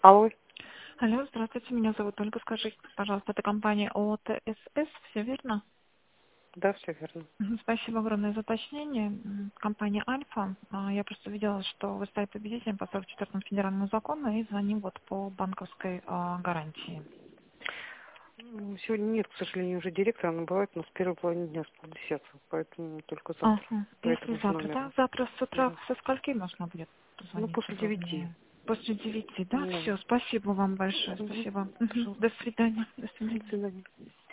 Алло. Алло, здравствуйте, меня зовут Ольга. Скажите, пожалуйста, это компания ОТСС, все верно? Да, все верно. Спасибо огромное за уточнение. Компания Альфа. Я просто видела, что вы стали победителем по 44-му федеральному закону и звоним вот по банковской гарантии. Сегодня нет, к сожалению, уже директора, но бывает у нас в первой половине дня с полдесятого, поэтому только завтра. Ага. По Если этому же завтра, номеру. да? Завтра с утра Да. со скольки можно будет Ну, позвонить после 9. удобнее? После 9, да? Да. Все, спасибо вам большое, Угу. спасибо. Пожалуйста. До свидания. До свидания. До свидания.